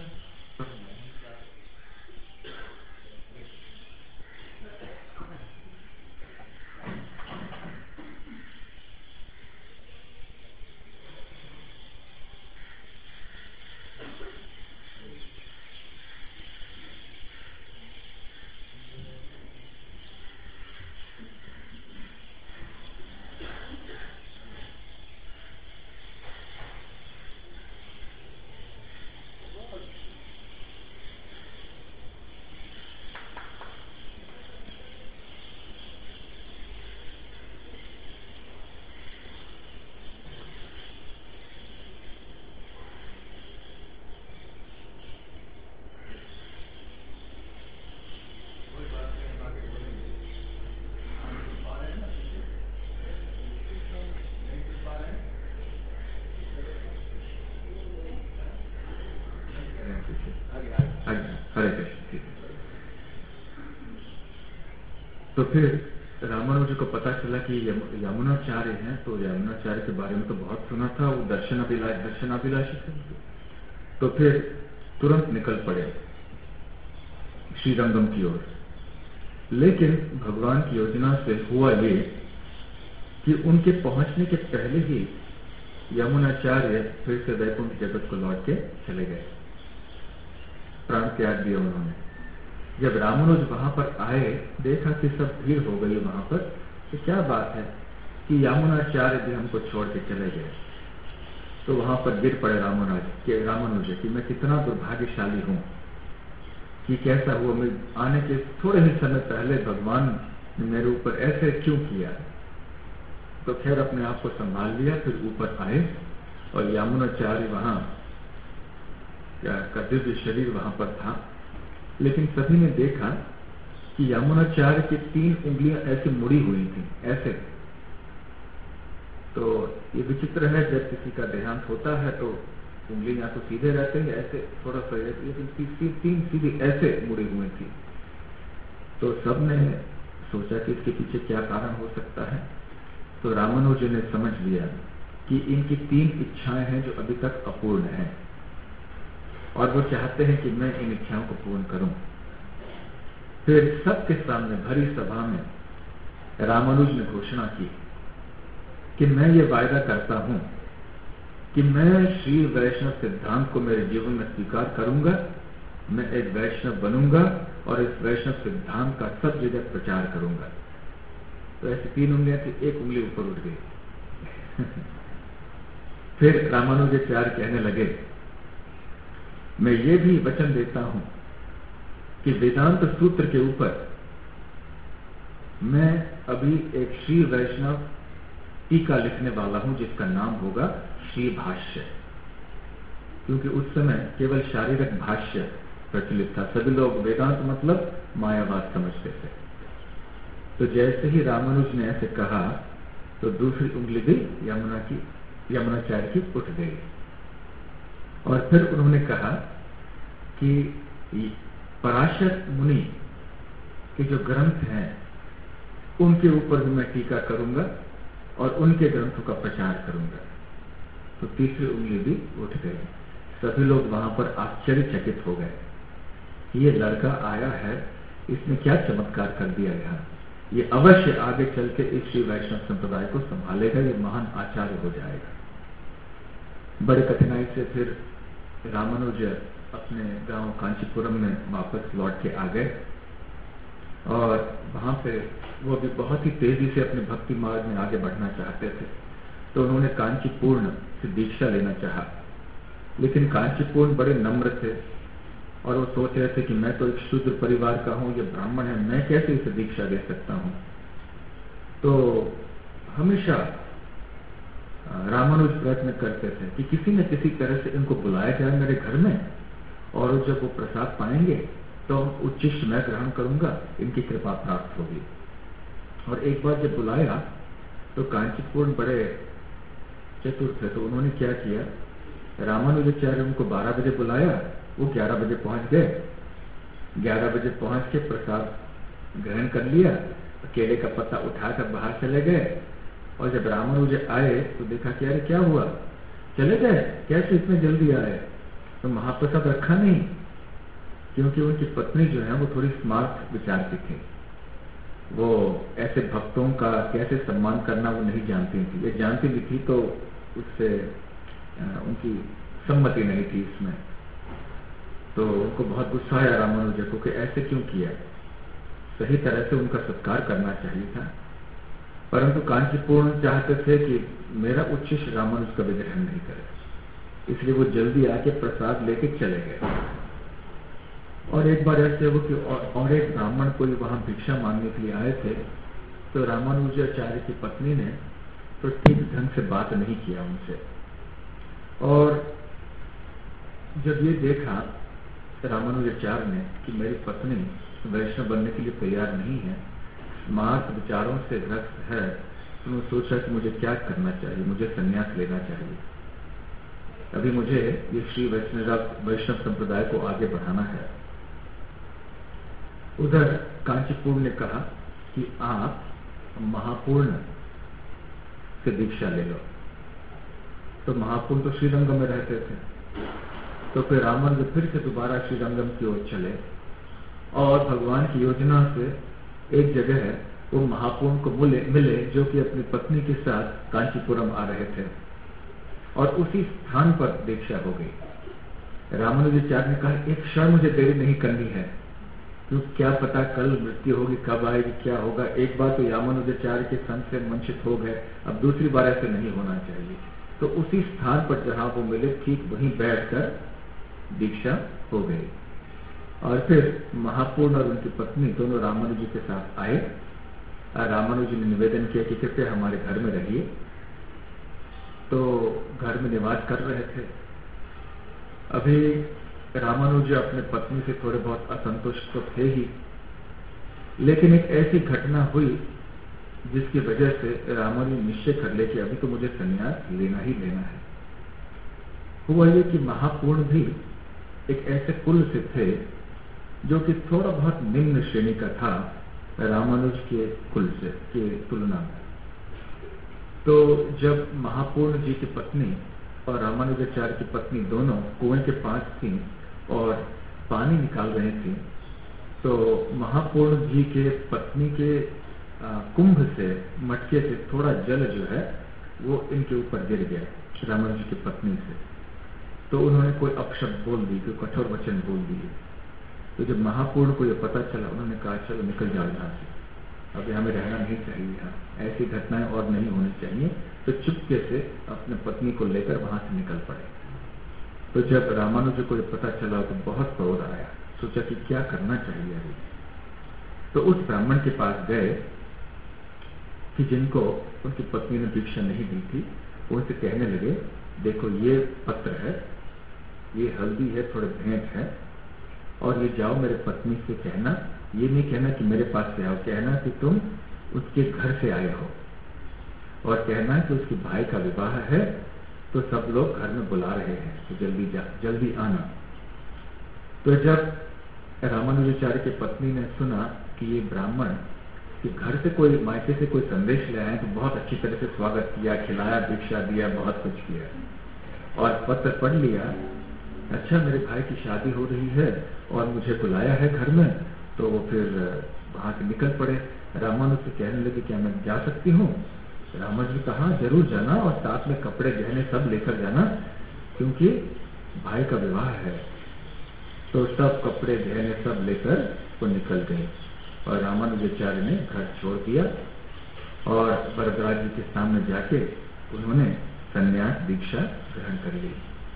हरे कृष्ण। तो फिर रामानुज को पता चला कि यमुनाचार्य हैं, तो यमुनाचार्य के बारे में तो बहुत सुना था, वो दर्शनाभिलाष दर्शनाभिलाषी थे। तो फिर तुरंत निकल पड़े श्रीरंगम की ओर। लेकिन भगवान की योजना से हुआ ये कि उनके पहुंचने के पहले ही यमुनाचार्य फिर से वैकुंठ जगत को लौट के चले गए, प्राण त्याग दिया उन्होंने। जब रामानुज वहां पर आए, देखा कि सब भीड़ हो गई वहां पर, तो क्या बात है कि यमुनाचार्य भी हमको छोड़ के चले गए। तो वहां पर गिर पड़े रामानुज के रामानुज कि मैं कितना दुर्भाग्यशाली हूं कि कैसा हुआ, मैं आने के थोड़े ही समय पहले भगवान ने मेरे ऊपर ऐसे क्यों किया। तो खैर अपने आप को संभाल लिया, फिर ऊपर आए और यमुनाचार्य वहां का दिव्य शरीर वहां पर था। लेकिन सभी ने देखा कि यमुनाचार्य की तीन उंगलियां ऐसे मुड़ी हुई थी, ऐसे। तो ये विचित्र है, जब किसी का देहांत होता है तो उंगलियां तो सीधे रहते हैं, ऐसे थोड़ा सा, लेकिन तीन तीन सीधी ऐसे मुड़ी हुई थी। तो सबने सोचा कि इसके पीछे क्या कारण हो सकता है। तो रामानुज ने समझ लिया कि इनकी तीन इच्छाएं हैं जो अभी तक अपूर्ण हैं, और वो चाहते हैं कि मैं इन इच्छाओं को पूर्ण करूं। फिर सबके सामने भरी सभा में रामानुज ने घोषणा की कि मैं ये वायदा करता हूं कि मैं श्री वैष्णव सिद्धांत को मेरे जीवन में स्वीकार करूंगा, मैं एक वैष्णव बनूंगा और इस वैष्णव सिद्धांत का सब जगह प्रचार करूंगा। तो ऐसी तीन उंगलियां थी, एक उंगली ऊपर उठ गई। फिर रामानुजाचार्य कहने लगे, मैं ये भी वचन देता हूं कि वेदांत सूत्र के ऊपर मैं अभी एक श्री वैष्णव टीका लिखने वाला हूं जिसका नाम होगा श्री भाष्य, क्योंकि उस समय केवल शारीरिक भाष्य प्रचलित था, सभी लोग वेदांत मतलब मायावाद समझते थे। तो जैसे ही रामानुज ने ऐसे कहा तो दूसरी उंगली भी यमुना की यमुनाचार्य की उठ गई, और फिर उन्होंने कहा कि पराशर मुनि के जो ग्रंथ हैं उनके ऊपर भी मैं टीका करूंगा और उनके ग्रंथों का प्रचार करूंगा। तो तीसरी उंगली भी उठ गई। सभी लोग वहां पर आश्चर्यचकित हो गए, ये लड़का आया है, इसने क्या चमत्कार कर दिया यहाँ, ये अवश्य आगे चल के इस श्री वैष्णव संप्रदाय को संभालेगा, ये महान आचार्य हो जाएगा। बड़ी कठिनाई से फिर रामानुज अपने गांव कांचीपुरम में वापस लौट के आ गए, और वहां पे वो भी बहुत ही तेजी से अपने भक्ति मार्ग में आगे बढ़ना चाहते थे। तो उन्होंने कांचीपूर्ण से दीक्षा लेना चाहा, लेकिन कांचीपूर्ण बड़े नम्र थे और वो सोच रहे थे कि मैं तो एक शूद्र परिवार का हूं, ये ब्राह्मण है, मैं कैसे इसे दीक्षा दे सकता हूं। तो हमेशा रामानुज प्रयत्न करते थे कि किसी न किसी तरह से इनको बुलाया जाए मेरे घर में, और जब वो प्रसाद पाएंगे तो उच्चिष्ट मैं ग्रहण करूंगा, इनकी कृपा प्राप्त होगी। और एक बार जब बुलाया तो कांचीपुरम बड़े चतुर थे, तो उन्होंने क्या किया, रामानुजाचार्य उनको बारह बजे बुलाया, वो ग्यारह बजे पहुंच गए। ग्यारह बजे पहुंच के प्रसाद ग्रहण कर लिया, केले का पत्ता उठाकर बाहर चले गए। और जब रामानुज आए तो देखा कि अरे क्या हुआ, चले गए, कैसे इतने जल्दी आए? तो महाप्रसाद रखा नहीं, क्योंकि उनकी पत्नी जो है वो थोड़ी स्मार्ट विचार की थी। वो ऐसे भक्तों का कैसे सम्मान करना वो नहीं जानती थी, ये जानती भी थी तो उससे उनकी सम्मति नहीं थी इसमें। तो उनको बहुत गुस्सा आया रामानुज को कि ऐसे क्यों किया, सही तरह से उनका सत्कार करना चाहिए था। परंतु कांचीपुरम चाहते थे कि मेरा उच्च शिष्य रामानुज का विग्रहण नहीं करे, इसलिए वो जल्दी आके प्रसाद लेके चले गए। और एक बार ऐसे हो कि और, और एक ब्राह्मण कोई वहां भिक्षा मांगने के लिए आए थे, तो रामानुजाचार्य की पत्नी ने तो ठीक ढंग से बात नहीं किया उनसे। और जब ये देखा रामानुजाचार्य ने कि मेरी पत्नी वैष्णव बनने के लिए तैयार नहीं है, स्मार्त विचारों से ग्रस्त है, तो उन्होंने सोचा कि मुझे क्या करना चाहिए, मुझे संन्यास लेना चाहिए। अभी मुझे ये श्री वैष्णव वैष्णव संप्रदाय को आगे बढ़ाना है। उधर कांचीपुरम ने कहा कि आप महापूर्ण से दीक्षा ले लो। तो महापूर्ण तो श्रीरंगम में रहते थे, तो फिर रामानुज फिर से दोबारा श्रीरंगम की ओर चले और भगवान की योजना से एक जगह है वो महापूर्ण को मिले, मिले जो कि अपनी पत्नी के साथ कांचीपुरम आ रहे थे, और उसी स्थान पर दीक्षा हो गई। रामानुजाचार्य ने कहा एक क्षण मुझे देरी नहीं करनी है, क्योंकि क्या पता कल मृत्यु होगी, कब आएगी, क्या होगा। एक बार तो रामानुजाचार्य के संग से वंचित हो गए, अब दूसरी बार ऐसे नहीं होना चाहिए। तो उसी स्थान पर जहां वो मिले ठीक वहीं बैठकर दीक्षा हो गई। और फिर महापूर्ण और उनकी पत्नी दोनों रामानुज जी के साथ आए। रामानुज जी ने निवेदन किया कि कृपया हमारे घर में रहिए। तो घर में निवास कर रहे थे। अभी रामानुज अपने पत्नी से थोड़े बहुत असंतुष्ट तो थे ही, लेकिन एक ऐसी घटना हुई जिसकी वजह से रामानुज निश्चय कर ले कि अभी तो मुझे संन्यास लेना ही लेना है। हुआ ये कि महापूर्ण भी एक ऐसे कुल से थे जो कि थोड़ा बहुत निम्न श्रेणी का था रामानुज के कुल से के तुलना में। तो जब महापूर्ण जी की पत्नी और रामानुजाचार्य की पत्नी दोनों कुएं के पास थीं और पानी निकाल रहे थे, तो महापूर्ण जी के पत्नी के आ, कुंभ से मटके से थोड़ा जल जो है वो इनके ऊपर गिर गया रामानुज जी की पत्नी से। तो उन्होंने कोई अपशब्द बोल दी, कोई कठोर वचन बोल दिए। तो जब महापूर्ण को ये पता चला, उन्होंने कहा चलो निकल जाओ यहाँ से, अभी हमें रहना नहीं चाहिए, यहाँ ऐसी घटनाएं और नहीं होनी चाहिए। तो चुपके से अपने पत्नी को लेकर वहां से निकल पड़े। तो जब रामानुज को ये पता चला तो बहुत क्रोध आया, सोचा कि क्या करना चाहिए अभी। तो उस ब्राह्मण के पास गए कि जिनको उनकी पत्नी ने दीक्षा नहीं दी थी, उनसे कहने लगे देखो ये पत्र है, ये हल्दी है, थोड़े भेंट है, और ये जाओ मेरे पत्नी से कहना, ये नहीं कहना कि मेरे पास से आओ, कहना कि तुम उसके घर से आए हो, और कहना कि उसके भाई का विवाह है तो सब लोग घर में बुला रहे हैं, तो जल्दी जा जल्दी आना। तो जब रामानुजाचार्य की पत्नी ने सुना कि ये ब्राह्मण कि घर से कोई मायके से कोई संदेश ले आए, तो बहुत अच्छी तरह से स्वागत किया, खिलाया, भिक्षा दिया, बहुत कुछ किया, और पत्र पढ़ लिया। अच्छा मेरे भाई की शादी हो रही है और मुझे बुलाया है घर में, तो वो फिर वहां से निकल पड़े। रामानुज से कहने लगे क्या मैं जा सकती हूँ? रामानुज ने कहा जरूर जाना, और साथ में कपड़े गहने सब लेकर जाना, क्योंकि भाई का विवाह है। तो सब कपड़े गहने सब लेकर वो निकल गए, और रामानुजाचार्य ने घर छोड़ दिया और वरदराज जी के सामने जाके उन्होंने संन्यास दीक्षा ग्रहण कर ली।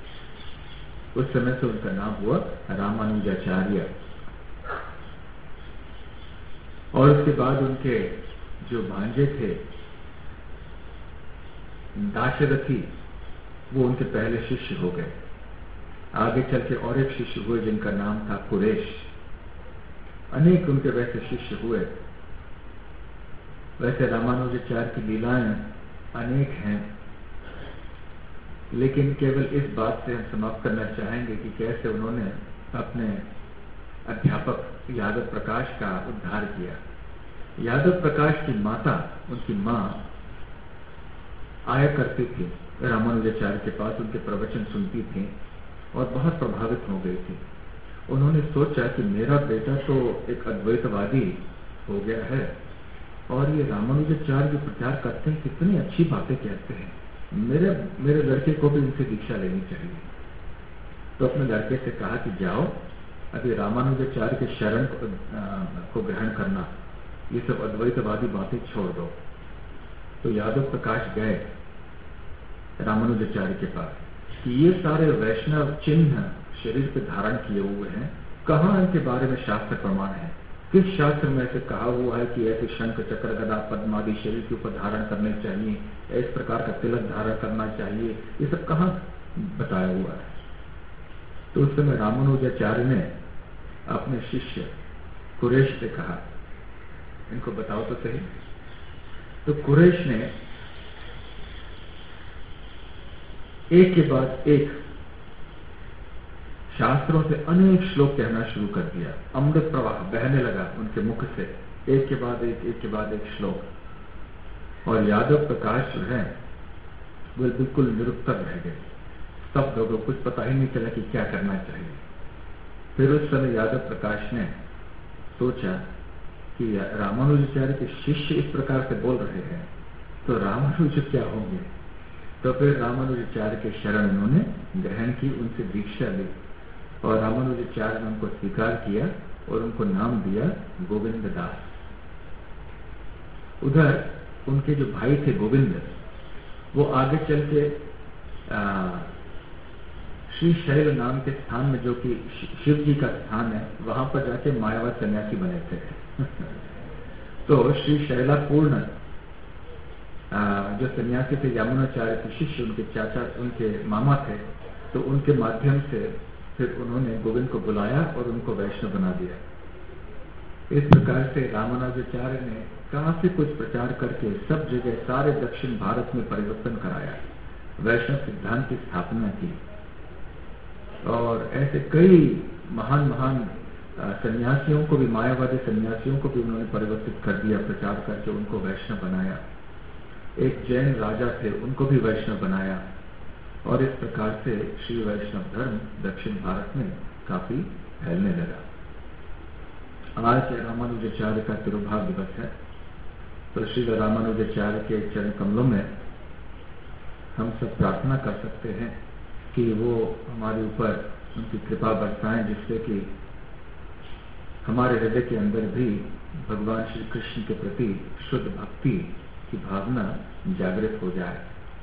उस समय से उनका नाम हुआ रामानुजाचार्य। और उसके बाद उनके जो भांजे थे दाशरथी, वो उनके पहले शिष्य हो गए। आगे चल के और एक शिष्य हुए जिनका नाम था कुरेश। अनेक उनके वैसे शिष्य हुए। वैसे रामानुजाचार्य की लीलाएं अनेक हैं, लेकिन केवल इस बात से हम समाप्त करना चाहेंगे कि कैसे उन्होंने अपने अध्यापक यादव प्रकाश का उद्धार किया। यादव प्रकाश की माता, उनकी माँ आया करती थी रामानुजाचार्य के पास, उनके प्रवचन सुनती थी और बहुत प्रभावित हो गई थी। उन्होंने सोचा कि मेरा बेटा तो एक अद्वैतवादी हो गया है और ये रामानुजाचार्य जो प्रचार करते हैं कितनी अच्छी बातें कहते हैं, मेरे मेरे लड़के को भी इनसे दीक्षा लेनी चाहिए। तो अपने लड़के से कहा कि जाओ अभी रामानुजाचार्य के शरण को, को ग्रहण करना, ये सब अद्वैतवादी बातें छोड़ दो। तो यादव प्रकाश गए रामानुजाचार्य के पास कि ये सारे वैष्णव चिन्ह शरीर पे धारण किए हुए हैं, कहाँ इनके बारे में शास्त्र प्रमाण है? किस शास्त्र में ऐसे कहा हुआ है कि ऐसे शंख चक्र गदा पद्म आदि शरीर के ऊपर धारण करने चाहिए, इस प्रकार का तिलक धारण करना चाहिए, ये सब कहाँ बताया हुआ है? तो उस समय रामानुजाचार्य ने अपने शिष्य कुरेश से कहा, इनको बताओ तो सही। तो कुरेश ने एक के बाद एक शास्त्रों से अनेक श्लोक कहना शुरू कर दिया। अमृत प्रवाह बहने लगा उनके मुख से, एक के बाद एक एक के बाद एक श्लोक। और यादव प्रकाश जो है वो बिल्कुल निरुत्तर रह गए, सब लोगों को कुछ पता ही नहीं चला कि क्या करना चाहिए। फिर उस समय यादव प्रकाश ने सोचा कि रामानुजाचार्य के शिष्य इस प्रकार से बोल रहे हैं तो रामानुज क्या होंगे। तो फिर रामानुजाचार्य के शरण उन्होंने ग्रहण की, उनसे दीक्षा ली और रामानुजाचार्य ने उनको स्वीकार किया और उनको नाम दिया गोविंद दास। उधर उनके जो भाई थे गोविंद, वो आगे चल के श्री शैल नाम के स्थान में, जो कि शिव जी का स्थान है, वहां पर जाके मायावत सन्यासी बने थे। तो श्री शैला पूर्ण जो सन्यासी थे यमुनाचार्य के शिष्य, उनके चाचा, उनके मामा थे, तो उनके माध्यम से फिर उन्होंने गोविंद को बुलाया और उनको वैष्णव बना दिया। इस प्रकार से रामानुजाचार्य ने काफी कुछ प्रचार करके सब जगह सारे दक्षिण भारत में परिवर्तन कराया, वैष्णव सिद्धांत की स्थापना की और ऐसे कई महान महान सन्यासियों को भी, मायावादी सन्यासियों को भी उन्होंने परिवर्तित कर दिया, प्रचार करके उनको वैष्णव बनाया। एक जैन राजा थे, उनको भी वैष्णव बनाया और इस प्रकार से श्री वैष्णव धर्म दक्षिण भारत में काफी फैलने लगा। आज रामानुजाचार्य का तिरुभाव दिवस है, तो श्री रामानुजाचार्य के चरण कमलों में हम सब प्रार्थना कर सकते हैं कि वो हमारे ऊपर उनकी कृपा बरसाएं, जिससे कि हमारे हृदय के अंदर भी भगवान श्री कृष्ण के प्रति शुद्ध भक्ति की भावना जागृत हो जाए,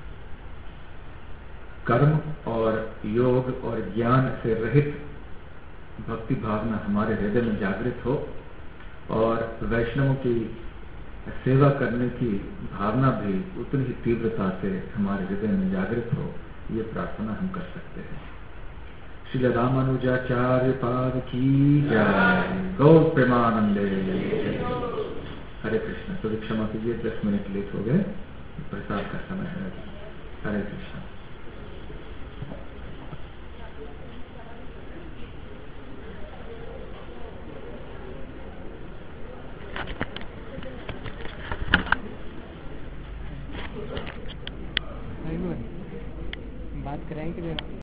कर्म और योग और ज्ञान से रहित भक्ति भावना हमारे हृदय में जागृत हो और वैष्णवों की सेवा करने की भावना भी उतनी ही तीव्रता से हमारे हृदय में जागृत हो, ये प्रार्थना हम कर सकते हैं। श्री रामानुजाचार्य पाद की जय। गौ प्रेमानंदे। हरे कृष्ण। तो क्षमा कीजिए, दस मिनट लेट हो गए, प्रसाद का समय है। हरे कृष्ण।